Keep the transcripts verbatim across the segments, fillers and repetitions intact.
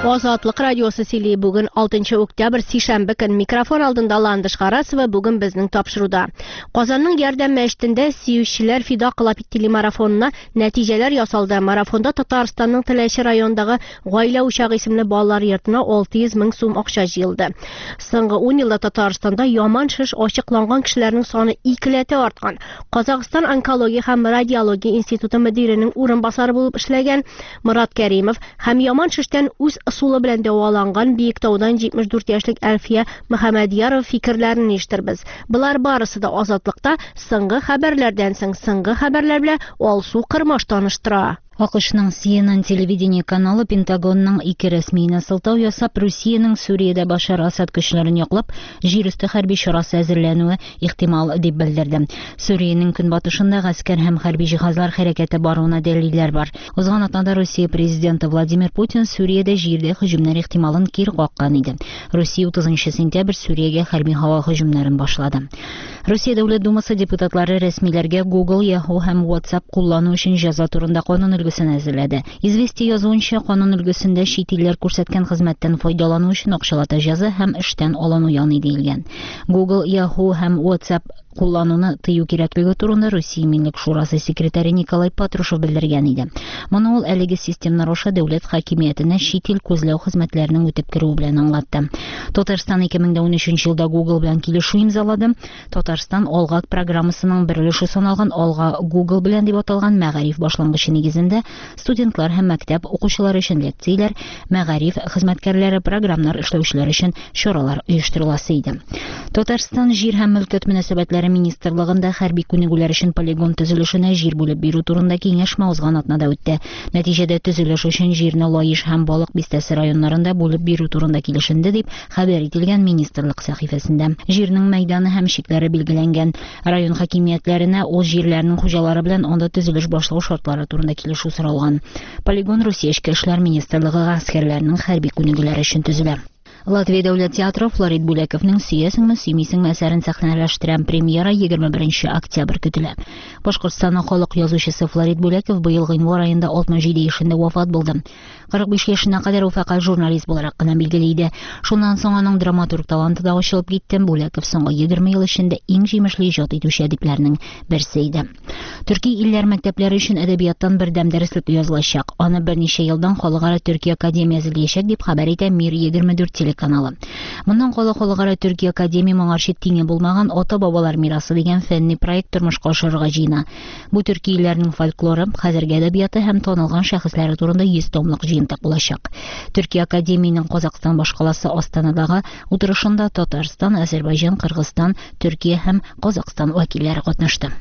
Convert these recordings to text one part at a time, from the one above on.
Азатлык радиосы сөйли бүген алтынчы октябрь сишәмбе көн микрофон алдында Ландыш Гарасова бүген безнең тапшыруда. Казанның Ярдәм мәчетендә сөючеләр фида кылып телемарафонына нәтиҗәләр ясалды. Марафонда Татарстанның Теләче районындагы гаилә учагы исемле балалар йортына алты йөз мең сум акча җыелды. Соңгы ун елда Татарстанда яман шеш ачыкланган кешеләрнең саны икеләтә арткан. Казакстан онкология һәм радиология институты мөдиренең урынбасары булып эшләгән Мурат Кәримов һәм яман шештән үз ысулы белән дәваланган Биектаудан җитмеш дүрт яшьлек Әлфия Мөхәммәдияров фикерләрен ишеттербез. Булар барысы да Азатлыкта соңгы хәбәрләрдән соң соңгы хәбәрләр белән Алсу Кырмаш таныштыра. АКШның Си Эн Эн телевидение каналы Пентагонның ике рәсмиенә сылтау ясап, Русиянең Сүриядә Башар Асад көчләрен яклап, җир өсте хәрби чарасы әзерләнүе ихтимал дип белдерде. Сүриянең көнбатышында гаскәр һәм хәрби җиһазлар хәрәкәте баруына дәлилләр бар. Узган атнада Россия президенты Владимир Путин Сүриядә җирдә һөҗүмнәр ихтималын кире каккан иде. Россия утызынчы сентябрь Сүриягә хәрби һава һөҗүмнәрен башлады. Россия Дәүләт Думасы депутатлары рәсмиләргә Google, Yahoo һәм WhatsApp куллану өчен җәза турында канун өлгесен әзерләде. Известия язуынча, канун өлгесендә чит илләр күрсәткән хезмәттән файдалану өчен акчалата җәза һәм эштән алыну яный диелгән. Google, Yahoo һәм WhatsApp куллануны тыю кирәклеге турында Россия Миллек шурасы секретаре Николай Патрушев белдергән иде. Моны ул әлеге системнар аша дәүләт хакимиятенә чит ил күзләү хезмәтләренең үтеп керү белән аңлатты. Татарстан ике мең унөченче елда Google белән килешү имзалады. Татарстан Алга программасының берлеше саналган Алга Google белән дип аталган мәгариф башлангычы нигезендә студентлар һәм мәктәп укучылары өчен лекцияләр, мәгариф хезмәткәрләре, програмнар эшләүчеләр өчен чаралар оештырыласы иде. Татарстан җир һәм мөлкәт мөнәсәбәтләре министрлыгында хәрби күнегүләр өчен полигон төзелешенә җир бүлеп бирү турында киңәшмә узган атнада үтте. Нәтиҗәдә төзелеш өчен җирне Лаиш һәм Балык бистәсе районнарында бүлеп бирү турында килешенде дип хәбәр ителгән министрлык сәхифәсендә. Җирнең мәйданы һәм шикләре билгеләнгән. Район хакимиятләренә ул җирләрнең хуҗалары белән анда төзелеш башлау шартлары турында килешү соралган. Полигон Русия эчке эшләр министрлыгы гаскәрләренең хәрби күнегүләре өчен төзелә. Латвия дәүләт театры Флорид Бүләковның «Сөясеңме, сөймисеңме» әсәрен сәхнәләштерән премьера егерме беренче октябрь көтелә. Башкортстанның халык язучысы Флорид Бүләков быел гыйнвар аенда алтмыш җиде яшендә вафат булды. кырык биш яшенә кадәр ул фәкать журналист буларак кына билгеле иде. Шуннан соң аның драматург таланты да ачылып китте. Бүләков соңгы егерме ел эчендә иң җимешле иҗат итүче әдипләрнең берсе иде. Төрки илләр мәктәпләре өчен әдәбияттан бердәм дәреслек язылачак. Аны берничә елдан Халыкара Төрки академиясе эзләячәк дип хәбәр итә Мир егерме дүрт телеканалы. Моннан кала Халыкара Төрки академия моңарчы тиңе булмаган ата-бабалар мирасы дигән фәнни проект тормышка ашырырга җыена. Бу төрки илләрнең фольклоры, хәзерге әдәбияты һәм танылган шәхесләре турында йөз томлык җыентык булачак. Төрки академияның Казакстан башкаласы Астанадагы утырышында Татарстан, Азәрбайҗан, Кыргызстан, Төркия һәм Казакстан вәкилләре катнашты.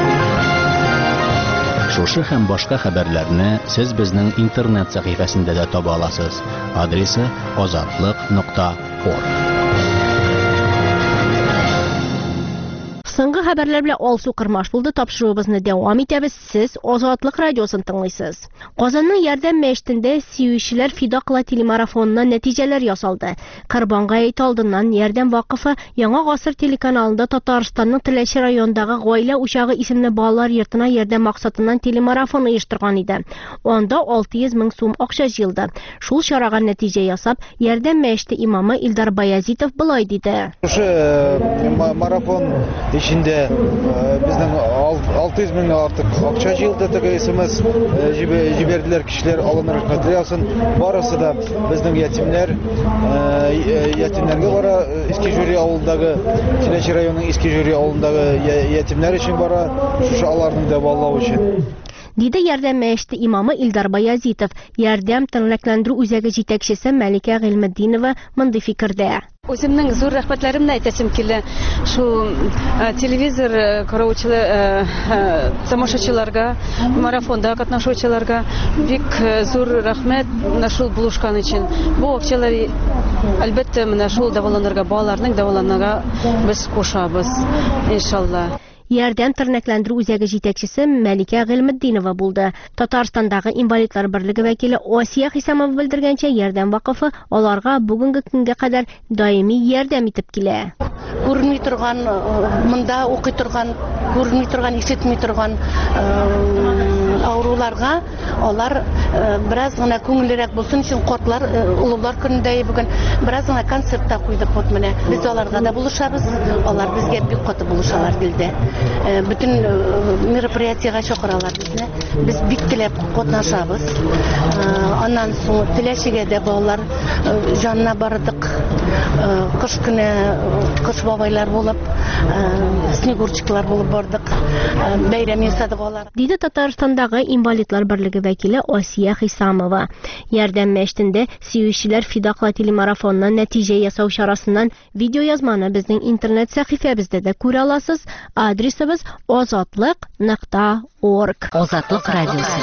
Шушы һәм башка хәбәрләрне сез безнең интернет сәхифәсендә дә таба аласыз. Адресы азатлык нокта орг. Соңгы хәбәрләр белән Алсу Кырмаш булды. Тапшыруыбызны дәвам итәбез. Сез Азатлык радиосын тыңлыйсыз. Казанның Ярдәм мәчетендә сөючеләр фида кыла телемарафонына нәтиҗәләр ясалды. Корбанга әйт алдыннан Ярдәм вакыфы Яңа гасыр телеканалында Татарстанның Теләче районындагы гаилә учагы исемле балалар йортына ярдәм максатыннан телемарафон оештырган иде. Анда алты йөз мең сум акча җыелды. Шул чарага нәтиҗә ясап, Ярдәм мәчете имамы Илдар Баязитов булай диде. Марафон içinde bizden altı yüz bin artık akça yılda da esimiz jiberdiler kişiler alınır materiyalsın. Barası da bizden yetimler yetimlerge bara İskijuri avlundagı Tileci rayonunun İskijuri avlundagı yetimler için bara şu alarның davallağı için. Диде Ярдәм мәчете имамы Илдар Баязитов. Ярдәм тәнлекләндерү үзәге җитәкчесе Мәликә Гыйлметдинова мондай фикердә. Үземнең зур рәхмәтләремне әйтәсем килә. Шу телевизор караучылар, тамашачыларга, марафонда катнашучыларга бик зур рәхмәт менә шул булышкан өчен. Бу акчалар әлбәттә менә шул дәваланырга, балаларның дәваланырга без кушабыз, иншалла. Ярдәм тернәкләндерү үзәге җитәкчесе Мәликә Гыйлметдинова булды. Татарстандагы инвалидлар берлеге вәкиле Асия Хисамова белдергәнчә, Ярдәм вакыфы аларга бүгенге көнгә кадәр даими ярдәм итеп килә. Күрми торган, монда укый торган, күрми торган, ишетми торган ауруларга алар бераз гына күңеллерәк булсын өчен картлар улылар көнендә бүген бераз гына концертта куйдык вот менә. Без аларга да булышабыз, алар безгә бик каты булышалар дилдә. Bütün мероприятиягә чакыралар безне. Без бик теләп катнашабыз. Аннан соң теләшегә дә балалар җанына бардык. Кыш көне кыш бабайлар булып, снегурчиклар булып бардык. Бәйрәм ясадык алар. Диде Татарстандагы инвалидлар берлеге вәкиле Асия Хисамова. Ярдәм мәчетендә сөючеләр фидакла телемарафоннан нәтиҗә ясау чарасыннан видеоязманы безнең интернет сәхифәбездә дә күрә аласыз. Адресыбыз озатлык нокта орг. Азатлык радиосы.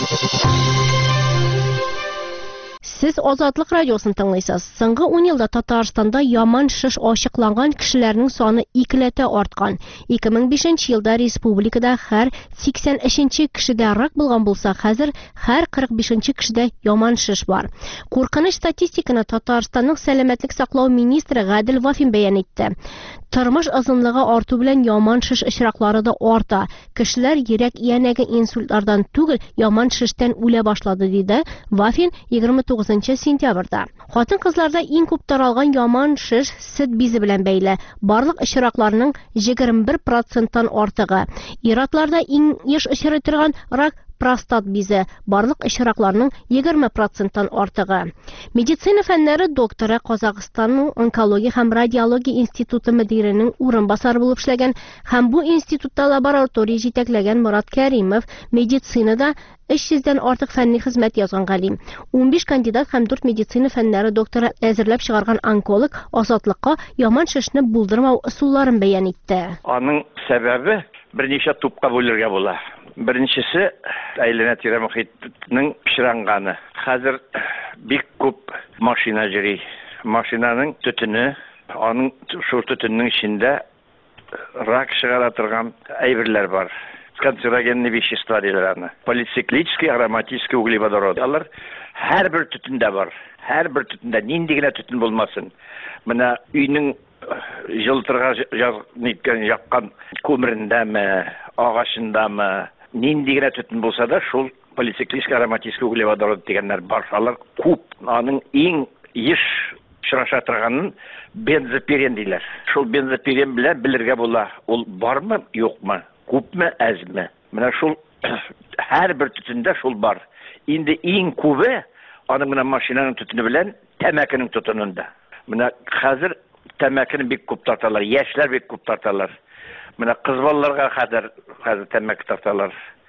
Сез Азатлык радиосын тыңлыйсыз. Соңгы ун елда Татарстанда яман шиш ачыкланган кешеләрнең саны икеләтә арткан. ике мең бишенче елда республикада һәр сиксән өченче кешедә рак булган булса, хәзер һәр кырык бишенче кешедә яман шиш бар. Куркыныч статистиканы Татарстанның сәламәтлек саклау министры Гадел Вафин бәян итте. Тормыш озынлыгы арту белән яман шиш очраклары да арта. Кешеләр йөрәк иянәге инсультлардан түгел, яман шиштән үлә башлады диде Вафин егерме тугызынчы сентябрьдә. Хатын-кызларда иң күп таралган яман шиш сөт бизе белән бәйле. Барлык очракларның егерме бер проценттан артыгы. Иратларда иң еш очрый торган рак простат бизе, барлык очракларның егерме проценттан артыгы. Медицина фәннәре докторы, Казакъстанның онкология һәм радиология институты мөдиренең урынбасары булып эшләгән һәм бу институтта лаборатория җитәкләгән Мурат Кәримов медицинада өч йөздән артык фәнни хезмәт язган галим. ун биш кандидат һәм дүрт медицина фәннәре докторы әзерләп чыгарган онколог Азатлыкка яман шишне булдырмау ысулларын бәян итте. Аның сәбәбе берничә тупка бүләргә була. Беренчесе әйләнә-тирә мөхитнең пычранганы. Хәзер бик күп машина йөри. Машинаның төтене, аның шул төтеннең эчендә рак чыгара торган әйберләр бар. Канцерогенный вещества диләр аны. Полициклический ароматический углеводород. Алар һәрбер төтендә бар. Һәрбер төтендә нинди генә төтен булмасын. Менә өйнең җылтырга ниткән яккан күмерендәме, агачындамы, нинди генә төтен булса да, шул полициклический ароматический углеводород дигәннәр бар. Алар күп. Аның иң еш очраша торганын бензопирен диләр. Шул бензопирен белән белергә була, ул бармы, юкмы, күпме, әзме. Менә шул һәрбер төтендә шул бар. Инде иң күбе аның менә машинаның төтене белән тәмәкенең төтенендә. Менә хәзер тәмәкене бик күп тарталар, яшьләр бик күп тарталар. Менә кыз балаларга хәзер хәзер тәмәке тарталар.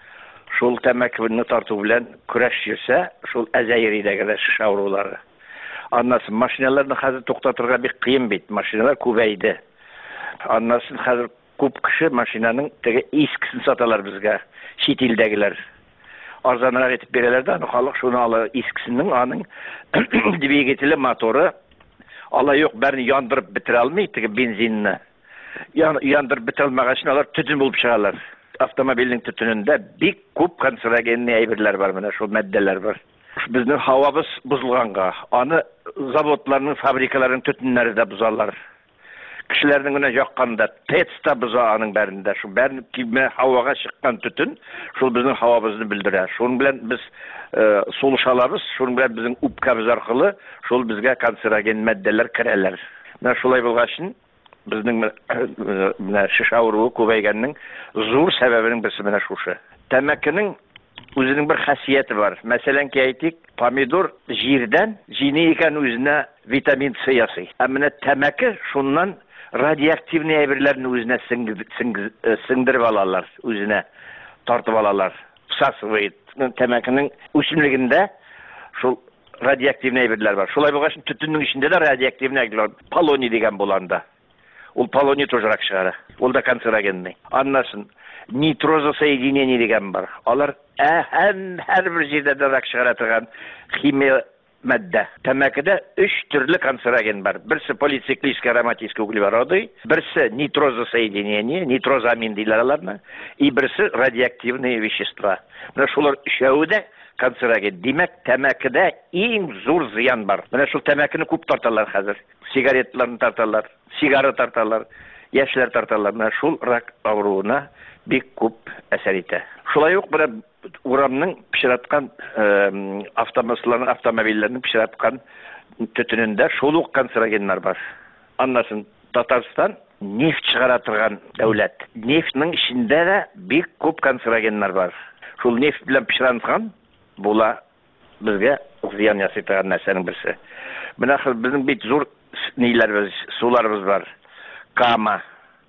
Шул тәмәкене тарту белән көрәш йөрсә, шул әзәйридәге шиш авырулары. Аннасы машиналарны хәзер туктатырга бик кыен бит. Машиналар күбәйде. Аннасы хәзер күп кеше машинаның теге искесен саталар безгә, чит илдәгеләр. Арзанрак итеп бирәләр дә, халык шуны ала, искесенең аның двигателе, моторы ала юк, берни яндырып бетерә алмый, теге бензинны. Яндырып бетерә алмагач, алар төтен булып чыгалар. Автомобильнең төтенендә бик күп канцерогенный әйберләр бар, менә шул матдәләр бар. Безнең һавабыз бузылганга, аны заводларның, фабрикаларның төтеннәре дә бузалар. Кешеләрнең генә якканда тестта буза аның бәрендә. Шу бәрне киме һавага чыккан төтен, шул безнең һавабызны белдерә. Шуның белән без сулыш алабыз, шуның белән безнең үпкәбез аркылы шул безгә канцероген матдәләр керәләр. Менә шулай булгачын безнең менә шиш авыруы күбәйгәннең зур сәбәбенең берсе менә шушы. Тәмәкенең үзенең бер хасияте бар. Мәсәлән, әйтик, помидор җирдән җине икән үзенә витамин С ясый. Ә менә тәмәке шуннан радиоактивный әйберләрне үзенә сеңдереп алалар, үзенә тартып алалар. Всасывает. Тәмәкенең үсемлегендә шул радиоактивный әйберләр бар. Шулай булгач, төтеннең эчендә дә радиоактивный әйберләр, полоний дигән буланда. Ул полоний тоже рак чыгара. Ул да канцерогенный. Аннасын нитрозосоединение дигән бар. Алар һәм һәрбер җирдә дә рак чыгара торган химия матдә. Тәмәкедә өч төрле канцероген бар. Берсе полициклический ароматический углеводород, берсе нитрозосоединение, нитрозамин диләр аларны, и берсе радиоактивные вещества. Менә шулар өчәүе дә канцероген. Димәк, тәмәкедә иң зур зыян бар. Менә шул тәмәкене күп тарталар хәзер. Сигаретларны тарталар, сигара тарталар, яшьләр тарталар. Менә шул рак авыруына бик күп әсәр итә. Шулай ук менә урамның пішіратқан автомобильлердің автомобильлердің пішіратқан түтінінде шулық канцерогенлер бар. Аннасын Татарстан нефт шығара тұрған дәулет. Нефтінің ішінде де бек көп канцерогенлер бар. Шул нефт білен пішіранған бұла бізге зиян ясайтаған нәрсенің бірісі. Мына біздің бет зор нейлеріміз, суларымыз бар. Кама,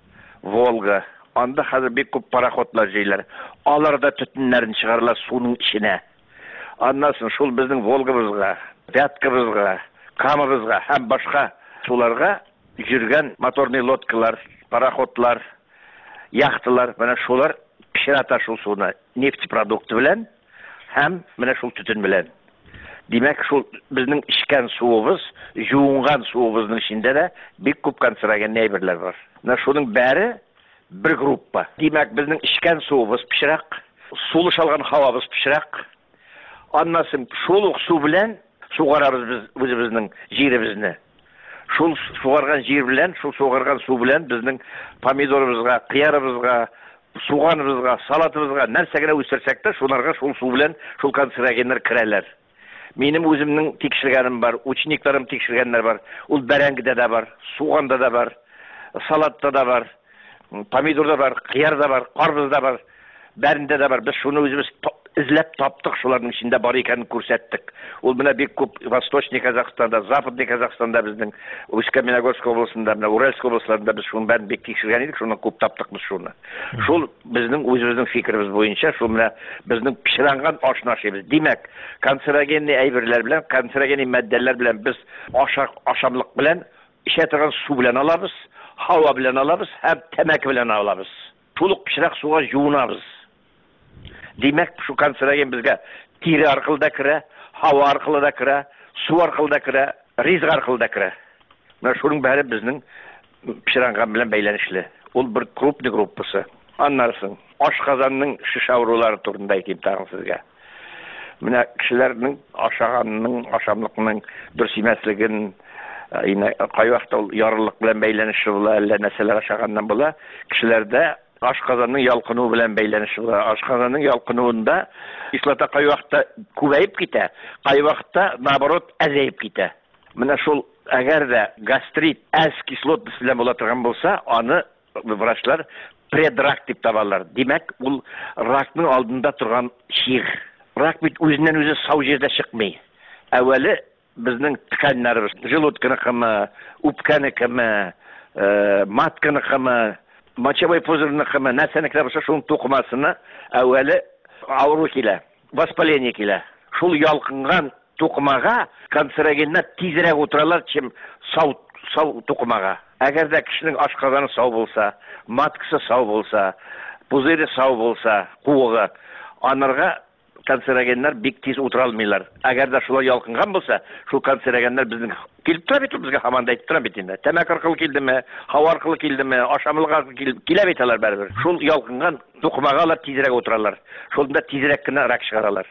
Волга, анда қазір бек көп пароходлар жейлер. Аларда түтінлерін шығарылар суның ішіне. Аннасын шул біздің Волгамызға, Вяткамызға, Камамызға һәм башқа суларға жүрген моторный лодкалар, пароходлар, яхталар, мына шулар пішірата шул суны нефтепродукты білен һәм мына шул түтін білен. Демек, шул біздің ішкен суыбыз, жуынған суыбыздың ішінде де бек көп канцероген нәйбірлер бар. Мына шуның бәрі бір группа. Демек, біздің ішкен суыбыз пішірақ, сулы шалған хавабыз пішірақ. Аннасын шулық су білен суғарабыз біз өзіміздің жерімізді. Шул суғарған жер білен, шул суғарған су білен біздің помидорымызға, қиярымызға, суғанымызға, салатымызға нәрсегіне өсірсек те, шуларға шул су білен шул канцерогенлер кірелер. Менің өзімнің текшіргенім бар, учениктарым текшіргенлер бар. Ол бәрәңгіде де бар, суғанда да бар, салатта да бар, помидорда бар, қиярда бар, қарбызда бар, бәрінде де бар. Біз шуны өзіміз ізлеп таптық, шулардың ішінде бар екенін көрсеттік. Ол мына бек көп Восточный Казахстанда, Западный Казахстанда біздің Усть-Каменогорск облысында, мына Уральск облыстарында біз шуның бәрін бек текшірген едік, шуны көп таптық біз шуны. Шул біздің өзіміздің фикіріміз бойынша, шул мына біздің пішіранған ашын ашымыз. Демек, канцерогенный әйберлер білен, канцерогенный мәдделер білен біз ашамлық білен, іше тұрған су білен алабыз, хауа білен алабыз, һәм тәмәкі білен алабыз. Шулық пішірақ суға жуынабыз. Демек, шу канцероген бізге тері арқылы да кірі, хауа арқылы да кірі, су арқылы да кірі, ризық арқылы да кірі. Мына шуның бәрі біздің пішіранған білен бәйленішлі. Ол бір крупный группасы. Аннарсын, ашқазанның шиш аурулары турында айтайын тағын сізге. Мына кішілердің ашағанның, ашамлықның дұрыс емеслігін, қай уақытта ярылық білен бәйленіші бола, әлі нәрселер ашағаннан бола, кішілерде ашқазанның ялқынуы білен бәйленіші бола. Ашқазанның ялқынуында кислота қай уақытта көбейіп кете, қай уақытта наоборот әзейіп кете. Мына шул әгер де гастрит әз кислотасы білен бола тұрған болса, аны врачлар предрак деп табалар. Демек, бұл рактың алдында тұрған шиғ. Рак бит өзінен өзі сау жерде шықмай. Әуелі біздің тканьларыбыз, желудканы қымы, үпканы қымы, матканы қымы, мочевой пузырьны қымы, нәрсенікler болса, шуның тоқымасына әуелі ауру келе, воспаление келе. Шул ялқынған тоқымаға канцерогеннер тезірек отыралар, чем сау, сау тоқымаға. Әгер де кішінің ашқазаны сау болса, маткасы сау болса, пузыры сау болса, қуығы, анарға канцерогенлер бек тез отыра алмайлар. Әгер де шулай ялқынған болса, шул канцерогенлер біздің келіп тұра бет, бізге хаманда айтып тұра бет енді. Тәмәк арқылы келді ме, хауа арқылы келді ме, ашамлық арқылы келе беталар бәрібір. Шул ялқынған тоқымаға алар тезірек отыралар. Шулында тезірек кіні рак шығаралар.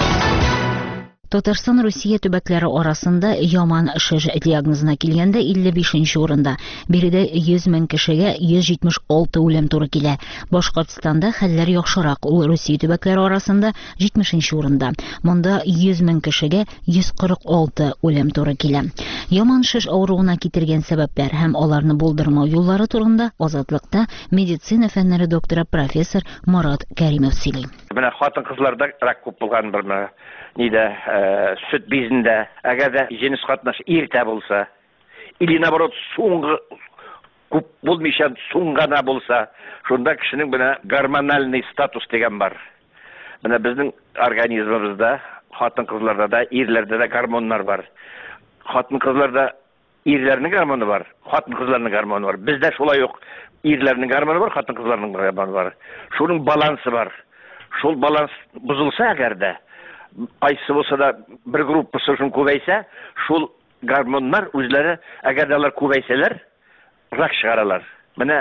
Татарстан Русия төбәкләре арасында яман шыж диагнозына килгәндә илле бишенче урында. Биредә йөз мең кешегә йөз җитмеш алты үлем туры килә. Башкортстанда хәлләр яхшырак. Ул Русия төбәкләре арасында җитмешенче урында. Монда йөз мең кешегә йөз кырык алты үлем туры килә. Яман шыж авыруына китергән сәбәпләр һәм аларны булдырмау юллары турында Азатлыкта медицина фәннәре докторы профессор Марат Кәримов сөйли. Менә хатын-кызларда рак күп булган бер ниде süt bezinde, eğer de jeniz katnaşı erте bolsa, или наоборот соңғы көп болмайшан соңғана болса, шонда кішінің бұна гормональный статус деген бар. Бұна біздің организмімізде, хатын қызларда да, ерлерде де гормонлар бар. Хатын қызларда ерлерінің гормоны бар, хатын қызларының гормоны бар. Бізде шолай жоқ, ерлерінің гормоны бар, хатын қызларының гормоны бар. Шоның балансы бар. Шол баланс бұзылса әгерде, qayсы болса да бір группасы үшін көбейсе, шул гормонлар өзлері, әгер де алар көбейселер, рак шығаралар. Міне,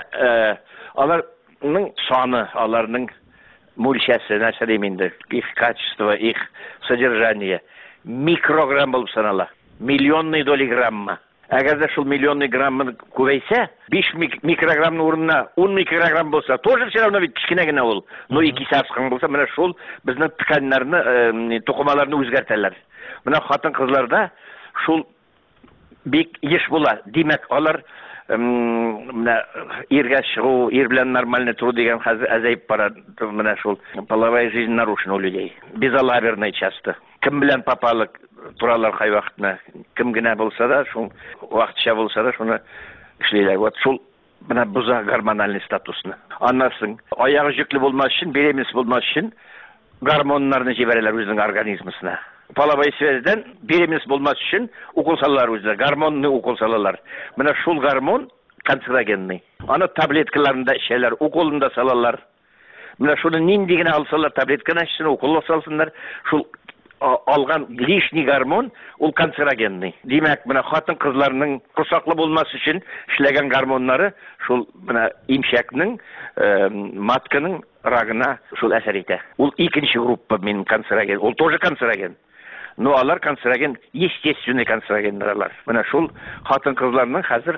аларның саны, аларның мөлшесі, нәрсе деймінде, их качество, их содержание, микрограмм болып санала, миллионный доли грамма. Әгәр дә шул миллионный граммы күбәйсә, биш микрограммның урынына он микрограмм булса, тоже все равно бит кичкенә генә ул. Но икесе арткан булса, менә шул безнең тканьларны, тукымаларны үзгәртәләр. Менә хатын-кызларда шул бик еш була. Димәк, алар менә иргә чыгу, ир белән нормально туру дигән хәзер әзәйеп бара. Менә шул половая жизнь нарушена у людей. Безалаберная часто. Кем белән папалык туралар кай вакытны, кем генә булса да, шул вакытча булса да, шуны эшлиләр. Вот шул менә буза гормональный статусны. Аннан аягы җөкле булмас өчен, беременс булмас өчен гормоннарны җибәрәләр үзенең организмына. Половой связьдән беременс булмас өчен укол салалар үзләре, гормонны укол салалар. Менә шул гормон канцерогенный. Аны таблеткаларында эчәләр, уколында салалар. Менә шуны нинди генә алсалар, таблетканы эчсен, укол салсыннар, шул алган лишний гормон ул канцерогенный. Димәк, менә хатын-кызларның курсаклы булмас өчен эшләгән гормоннары шул менә имчәкнең, матканың рагына шул әсәр итә. Ул икенче группа минем канцероген. Ул тоже канцероген. Но алар канцероген, естественный канцерогеннар. Менә шул хатын-кызларның хәзер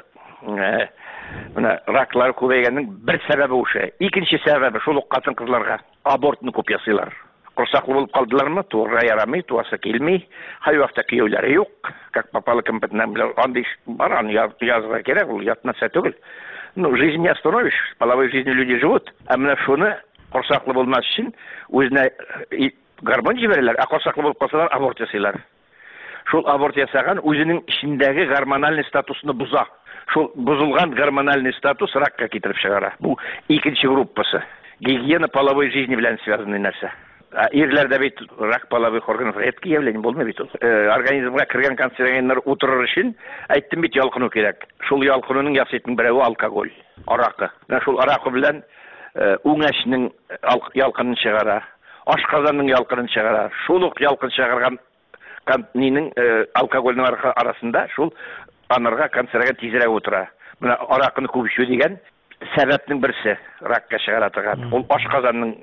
менә раклар күбәйгәннең бер сәбәбе ушы. Икенче сәбәбе шул хатын-кызларга абортны күп ясыйлар. Курсаклы булып калдылармы, тугры ярамый, туасы килми, һәр вакытта кияүләре юк, как попало компетентным белән андый баран язга кирәк, ул ятмаса түгел. Ну, жизнь не остановишь, половой жизнью люди живут, а менә шуны курсаклы булмас өчен үзенә гормон җибәрәләр, а курсаклы булып калсалар аборт ясыйлар. Шул аборт ясаган үзенең ичендәге гормональ статусны буза. Шул бузылган гормональ статус ракка китереп чыгара. Бу икенче группасы. Гигиена половой жизни белән связанный нәрсә. Ирләрдә бит рак половых органов редкий явление булмый бит ул. Организмга кергән канцерогеннар утырыр өчен әйттем бит ялкыну кирәк. Шул ялкынуның ясыйтын берәү алкоголь, аракы. Менә шул аракы белән үңәшнең ялкынын чыгара, ашказанның ялкынын чыгара. Шул ук ялкын чыгарган нинең алкогольнең арасында шул анарга канцерога тизрәк утыра. Менә аракыны күп эчү дигән сәбәпнең берсе ракка чыгара торган. Ул ашказанның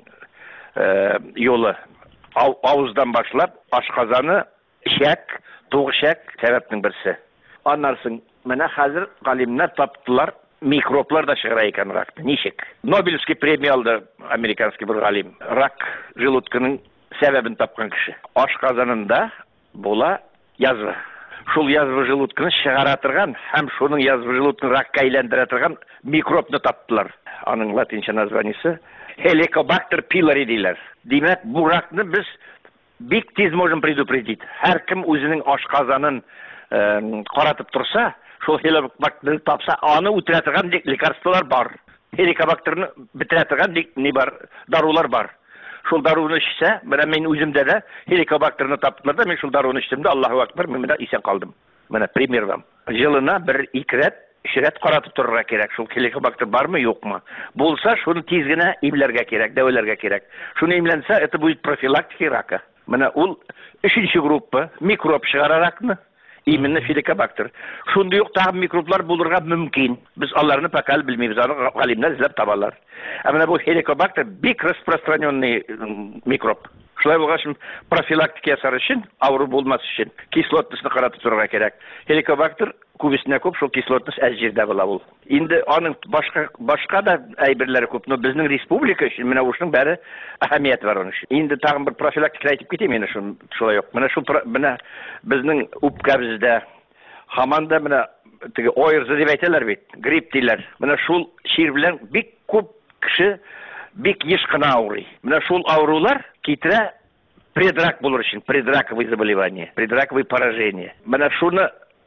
yolu avuzdan başlap aşkazanı şek, doğu şek sebepnin birisi. Anlarsın, mene hazır galimler taptılar, mikroplar da çıkara eken rakta. Nişik? Nobelski premiya aldı Amerikanski bir galim. Rak желудкының sebebini tapkan kişi. Aşkazanında bola yazı. Şul yazı желудкını çıkaratırgan, hem şunun yazı желудкını rakka aylandıratırgan mikropnu taptılar. Anın latince nazvanisi Helicobacter pylori deyilер. Demek bu rakны biz bik tez можем предупредить. Her kim özünün aşkazanın e, qaratıp tursa, şol Helicobacter'ni tapsa, anı ötürətirgan lekarstvolar bar. Helicobacter'ni bitirətirgan ne bar? Darular bar. Şol darunu içsə, mənə men özümdə də Helicobacter'ni tapdılar da, men şol darunu içtimdə, Allahu Akbar, men də isen qaldım. Mənə пример вам. Жылына bir iki rət Şiret qaratıp tururga kerak. Şul Helicobacter barmı yok mu? Bulsa şunu tezgine imlerge kerak, dövelerge kerak. Şunu imlense, это будет профилактика рака. Mana ul üçüncü gruppa mikrop çıgararakны. Именно Helicobacter. Şunda yok tağım mikroplar bulurga mümkün. Biz onlarını pakal bilmeyiz. Galimler izlep tabalar. Ama bu Helicobacter bik распространенный mikrop. Şulay bolğaçın profilaktika yasar için, avru bulmaz için kislotnusunu qaratıp tururga kerak. Helicobacter kubisine köp, şol kislotnus az жердә була ул. Инде аның башка башка да әйберләре күп, но безнең республика өчен менә ушның бәре әһәмияте бар аның. Инде тагын бер профилактика әйтеп китәм менә шул шулай ук. Менә шул менә безнең үпкәбездә һаман да менә теге ойырзы дип әйтәләр бит, грипп диләр. Менә шул шир белән бик күп кеше бик еш кына авырый. Менә шул авырулар китерә предрак булыр өчен, предраковые заболевания, предраковые поражения. Менә шуны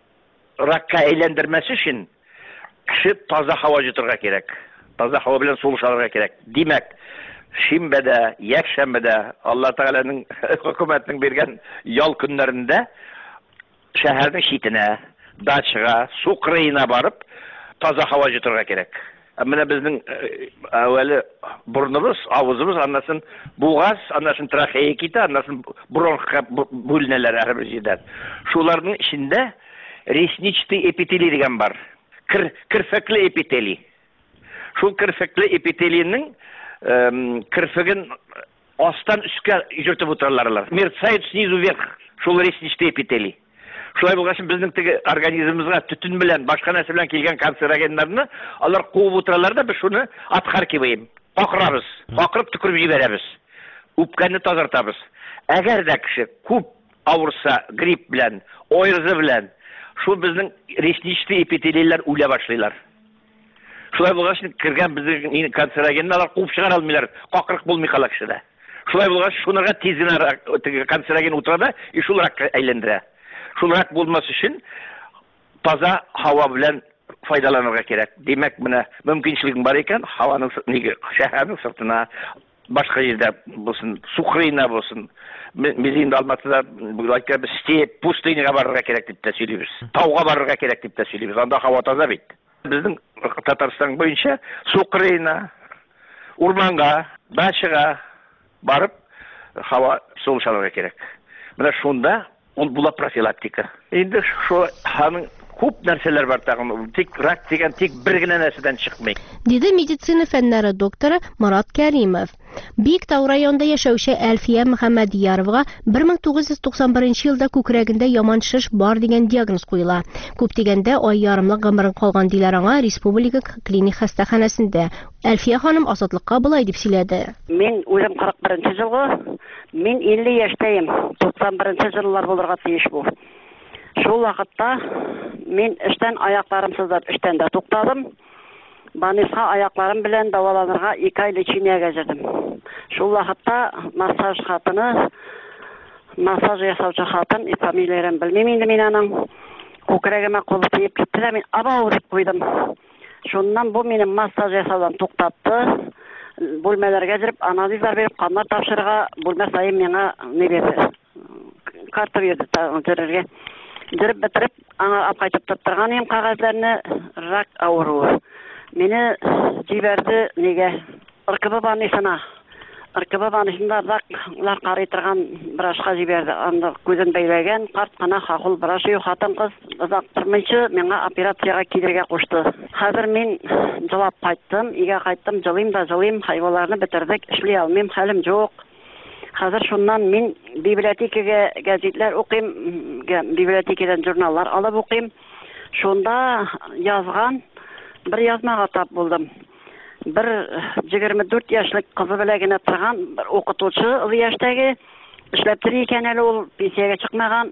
ракка әйләндермәсе өчен кеше таза һава җитәргә кирәк. Таза һава белән сулыш алырга кирәк. Димәк, шимбәдә, якшәмбәдә Алла Тәгаләнең хөкүмәтнең биргән ял көннәрендә шәһәрнең читенә, дачага, су кырыена барып, таза һава җитәргә кирәк. Менә безнең әвәле бурныбыз, авызыбыз, аннан бугаз, аннан трахея китә, аннан бронх бүлнәләре һәрбер җирдә. Шуларның ичендә ресничный эпителий дигән бар. Кир, кирфекле эпителий. Шул кирфекле эпителийның кирфеген астан үскә җөртеп утыралар. Мерцает снизу вверх. Шул ресничный эпителий. Шулай булгач безнең теге организмыбызга төтен белән, башка нәрсә белән килгән канцерогеннарны алар куып утыралар да, без шуны отхаркиваем. Акырабыз, акырып төкереп җибәрәбез. Үпкәнне тазартабыз. Әгәр дә кеше күп авырса грипп белән, ойрызы белән, шул безнең ресничный эпителийлар үлә башлыйлар. Шулай булгач кергән безнең канцерогеннар куып чыгара алмыйлар, акырык булмый кала кешедә. Шулай булгач шунырга тиз генә теге канцероген утырада, и шул ракка әйләндерә. Шул рак булмас өчен таза һава белән файдаланырга кирәк. Димәк, менә мөмкинчелек бар икән, һаваның ниге шәһәрнең сыртына, башка җирдә булсын, Сухрыйна булсын, без инде Алматыда булайка без степ, пустыняга барырга кирәк дип тә сөйлибез. Тауга барырга кирәк дип тә сөйлибез. Анда һава таза бит. Безнең Татарстан буенча Сухрыйна, урманга, дачага барып һава сулышаларга кирәк. Менә шунда ул була профилактика. Инде шул ханың күп нәрсәләр бар тагын. Тик рак дигән тик бер генә нәрсәдән чыкмый. Диде медицина фәннәре докторы Марат Кәримов. Биектау районында яшәүче Әлфия Мөхәммәдияровга бер мең тугыз йөз туксан беренче елда күкрәгендә яман шеш бар дигән диагноз куела. Күп дигәндә ай ярымлык гомерен калган диләр аңа республика клиник хастаханәсендә. Әлфия ханым Азатлыкка булай дип сөйләде. Мин үзем кырык беренче елгы, мин илле яшьтәем. туксан беренче еллар булырга тиеш бу. Шул вакытта мин эштән аякларым сызлап эштән дә туктадым. Баниска аякларым белән даваланырга ике ай лечениягә җирдем. Шул вакытта массаж хатыны, массаж ясаучы хатын, фамилияләрен белмим инде мин аның. Күкрәгемә кулы тиеп китте дә мин абау дип куйдым. Шуннан бу минем массаж ясаудан туктатты. Бүлмәләргә җиреп анализлар биреп, каннар тапшырырга бүлмә сайын миңа не бирде. Карта бирде тәрергә. Җиреп бетереп, аңа апкайтып тоттырган ем кагазларны рак авыруы. Мине җибәрде нигә? РКБ банисына. РКБ банисында раклар карый торган врачка җибәрде. Анда күзен бәйләгән, карт кына хакыл врач юк, хатын-кыз озак тормыйча миңа операциягә килергә кушты. Хәзер мин җавап кайттым, өйгә кайттым, җылыйм да җылыйм, хайваларны бетердек, эшли алмыйм, хәлем юк. Хәзер шуннан мин библиотекага гәзитләр укыйм, библиотекадан журналлар алып укыйм. Шунда язган bir язмага тап булдым. Bir егерме дүрт яшьлек кызы белән генә торган bir укытучы ул яшьтәге эшләп тора икән әле ул пенсиягә чыкмаган.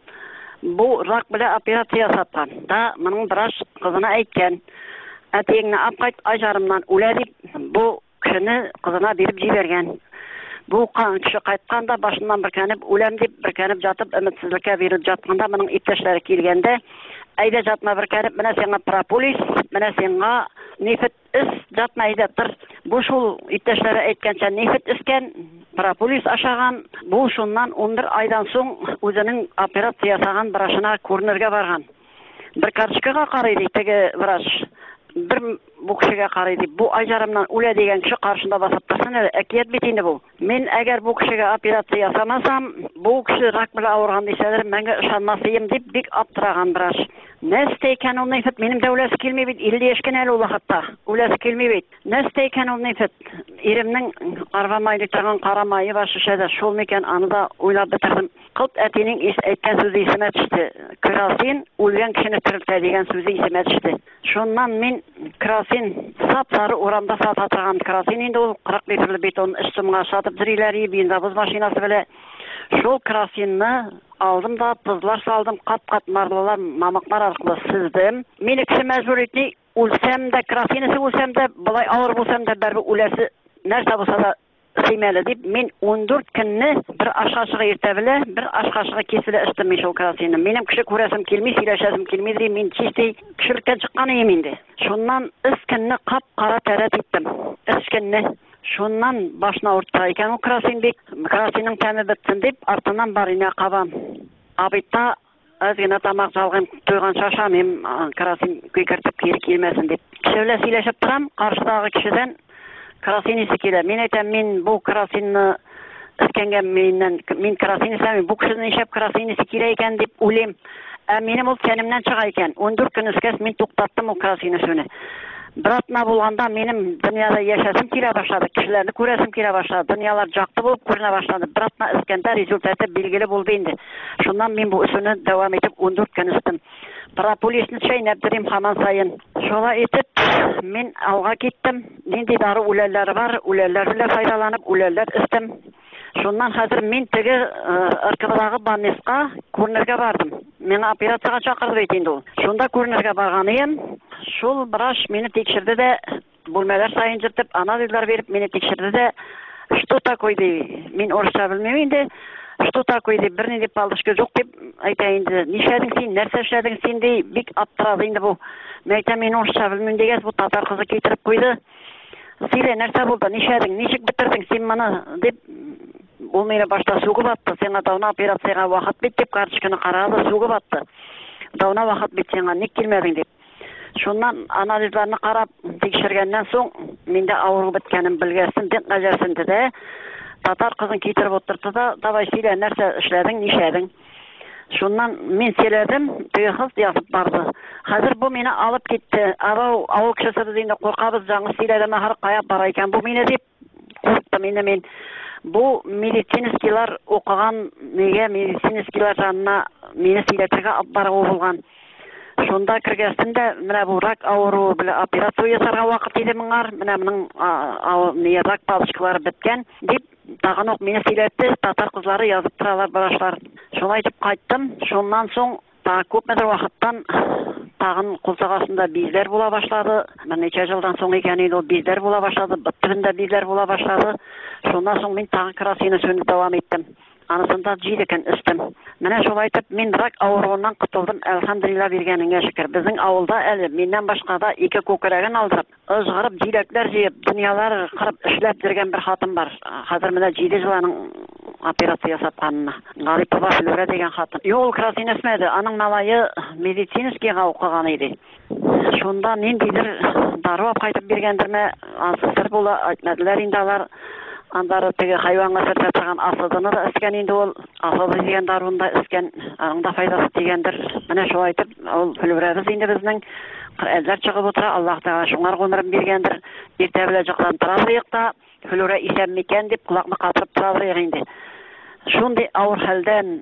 Бу рак белән операция ясаткан. Да, моның врач кызына әйткән. Әтиеңне апкайт ай жарымнан үлә дип, бу кешене кызына биреп җибәргән. Бу кеше кайтканда башыннан беркәнеп үләм дип, беркәнеп жатып өметсезлеккә биреп жатканда моның иптәшләре килгәндә, әйдә жатма беркәнеп, менә сиңа прополис, менә сиңа нефит эс, жатма әйдә тор. Бу шул иптәшләре әйткәнчә нефит эскән, прополис ашаган. Бу шуннан он бер айдан соң үзенең операция ясаган врачына күренергә барган. Бер карточкага карый ди теге врач. Bir bu kişiye karıydı. Bu ay jarımdan öyle diyen kişi karşında basıp tasın öyle. Ekiyet bitiydi bu. Men eğer bu kişiye operasiya yasamasam, bu kişi rak bile ağırgan deseler, menge ışanmasıyım deyip bik aptıragan vraç. Ne isteyken ol nefet? Benim de öylesi kelmey bit. elli yaşken el ola hatta. Öylesi kelmey bit. Ne isteyken ol nefet? Erimnin arvamaylı tağın karamayı var şişede. Şol meken anı da oylap bitirdim. Kılt etinin etken sözü isime düştü. Krasin, ölgen kişini tırıltı degen sözü isime düştü. Şundan men krasin sap-sarı oramda satatan krasin indi ol kırk litrli beton üstümüne satıp zirileri benzabız maşinası bile. Şol krasinni aldım da tuzlar saldım, kat-kat marlılar, mamaklar arqılı sizdim. Meni kişi mecbur etni, ölsem de, krasinisi ölsem de, bulay ağır bulsam da, berbi ölesi nerede bulsa da sıymalı deyip, men on dört künni bir aşkaşığı irtebili, bir aşkaşığı kesili içtim men şol krasinni. Menim kişi kuresim kelmey, sileşesim kelmeydi, men çisti kişilikten çıqqan emindi. Şundan üç künni qap-qara teret ettim. üç künni. Şundan başına orta iken o krasin bek, krasinin temi bitsin deyip, artından barine qabam. Abitta özgene tamaq çalğım, tuyğan şaşamım, krasin köykürtüp geri kelmesin deyip. Kişiyle sileşip turam, karşıdağı kişiden krasinisi kele. Men aytam, men bu krasinni iskenge menden, men krasin islamim, bu kişinin işep krasinisi kele eken deyip ölem. Menim ol kenimden çıqa eken. on dört gün iskes men to'xtattım o krasinini. Biratna bulganda benim dünyada yaşasım kire başladı. Kişilerini göresim kire başladı. Dünyalar jaktı bulup görüne başladı. Biratna iskende rezultatı bilgili buldu indi. Şundan ben bu üsünü devam edip on dört gün istim. Propolisni çeynepdireyim haman sayın. Şola etip men alga gittim. Nindi darı uleller var. Uleller bile faydalanıp uleller istim. Şundan hazır men tege ırkıdagı banneska көрнерге бардым. Мен операцияга чакырды дейт инде ул. Шунда көрнерге барганıyım. Шул врач мени текшерди де, бөлмелер сайын жыртып, анализлар берип мени текшерди де, что такое дей. Мен орысча билмейм инде. Что такое дей, бир не палышка жок деп айтайын инде. Нишедиң сен, нәрсе эшледиң сен дей, бик аптырады инде бу. Мен айтам, мен орысча билмейм дегенс, бу татар кызы кетирип койду. Силе нәрсе булды, нишедиң, ничек битирдиң сен маны деп Ул мені башта суғы батты. Сен атауна операцияға вақыт бет деп карточканы қарады, суғы батты. Дауна вақыт бет сенға не келмедің деп. Шуннан анализларны қарап текшергеннен соң менде ауыру біткенін білгерсін, ден қажарсын деді. Татар қызын кетіріп отырды да, давай силе нәрсе ішледің, нишедің. Шуннан мен селедім, тегі қыз yazып барды. Қазір бұл мені алып кетті. Абау ауыл кішісі дейінде қорқабыз жаңы селедіме қарып қаяп бар екен. Бұл мені деп қорқты мені мен. Бұл медицинскийлар оқыған, неге медицинскийлар жанына мені силетіге барығы болған. Шонда кіргесінде, міне бұл рак ауыру, білі операция ясарға уақыт еді мыңар, міне мұның рак палышқылары біткен, деп тағын оқ мені силетті, татар қызлары yazып тұралар барашлар. Шоны айтып қайттым, шоннан соң тағы көп мәдір уақыттан тағын қолсағасында безлер бола башлады. Нече жылдан соң екені ол безлер бола башлады, бүттігінде безлер бола башлады. Шондан соң мен тағын керосинді сөніп давам еттім. Анысында жиdeкен істім. Міне шол айтып, мен рак ауруынан құтылдым, әлхамдулилла бергеніңе шүкір. Біздің ауылда әлі менен башқада екі көкірегін алдырып, ызғырып, жидеклер жиып, дүниялар қырып, ішлеп жүрген бір хатын бар. Қазір міне жиде жыланың операция жасапқанына. Ғалипова Флюра деген хатын. Йол керосин есмеді, аның малайы медицинскийға оқыған еді. Шонда мен дейдір даруап қайтып бергендірме, асысыр бола, айтмәділер индалар. Андары теге хайванға сырт жасаған асыдыны да іскен енді ол, асыды деген даруында іскен, аңда файдасы дегендір. Міне шол айтып, ол Флюрабыз енді біздің әлдер шығып отыра, Аллах тағала шоңар ғұмырын бергендір. Ерте біле жақтан тұра біректа, Флюра исәм мекен деп құлақны қатырып тұра бірек енді. Шондай ауыр хәлден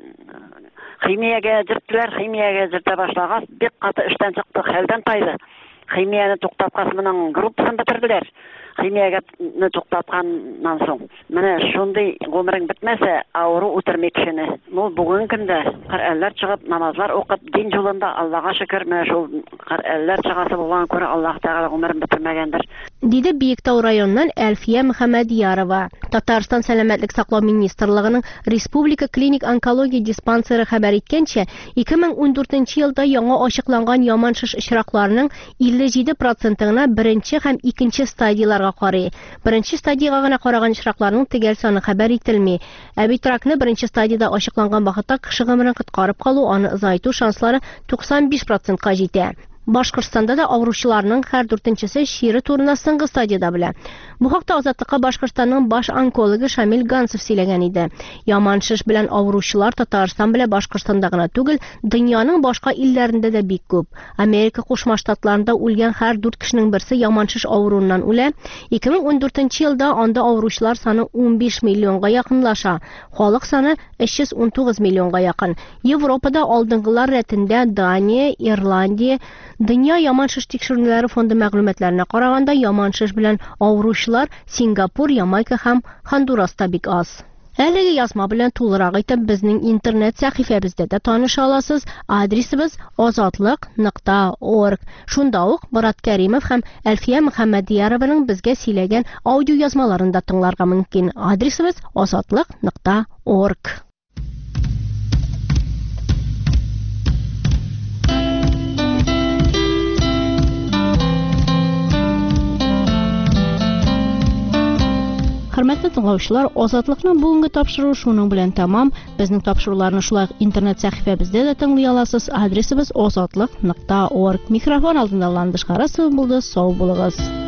химияға жүрттілер, химияға жүрті башлағас, бек қаты іштен шықты, хәлден тайды. Химияны тоқтатқасының группасын бітірділер. Химияға тоқтатқаннан соң. Міне шондай ғұмырың бітмесе, ауыру өтірмекшіні. Бұл бүгін күнде қарәлләр шығып, намазлар оқып, дин жолында Аллаға шүкір, міне шол қарәлләр шығасы болған көрі Аллах тағала ғұмырын бітірмегендір. Диде Биектау районынан Әлфия Мөхәммәдиярова. Татарстан сәламәтлек саклау министрлыгының Республика клиник онкология диспансеры хәбәр иткәнчә, ике мең ун дүртенче елда яңа ачыкланган яман шыш очракларының илле җиде процентына беренче һәм икенче стадияларга карый. Беренче стадиягә гына караган очракларның төгәл саны хәбәр ителми. Ә бит ракны беренче стадиядә ачыкланган вакытта кеше гомерен коткарып калу, аны озайту шанслары туксан биш процентка җитә. Башкортстанда да авыручыларның һәр дүртенчесе шире турында соңгы стадияда белә. Бу хакта Азатлыкка Башкортстанның баш онкологы Шамил Гансов сөйләгән иде. Яман шыш белән авыручылар Татарстан белән Башкортстанда гына түгел, дөньяның башка илләрендә дә бик күп. Америка Кушма Штатларында үлгән һәр дүрт кешенең берсе яман шыш авыруыннан үлә. ике мең ун дүртенче елда анда авыручылар саны ун биш миллионга якынлаша. Халык саны өч йөз ун тугыз миллионга якын. Европада алдынгылар рәтендә Дания, Ирландия, Дөнья яман шыш тикшерүләре фонды мәгълүматларына караганда яман шыш белән авыручылар Сингапур, Ямайка һәм Хондураста бик аз. Әлеге язма белән тулырак итеп безнең интернет сәхифәбездә дә таныша аласыз. Адресыбыз азатлык нокта орг. Шунда ук Мурат Кәримов һәм Әлфия Мөхәммәдиярованың безгә сөйләгән аудио язмаларын да тыңларга мөмкин. Адресыбыз азатлык нокта орг. Хөрмәтле тыңлаучылар, Азатлыкның бүгенге тапшыруы шуның белән тәмам. Безнең тапшыруларны шулай интернет сәхифәбездә дә тыңлый аласыз. Адресыбыз азатлык нокта орг. Микрофон алдында Ландыш Карасов булды. Сау булыгыз.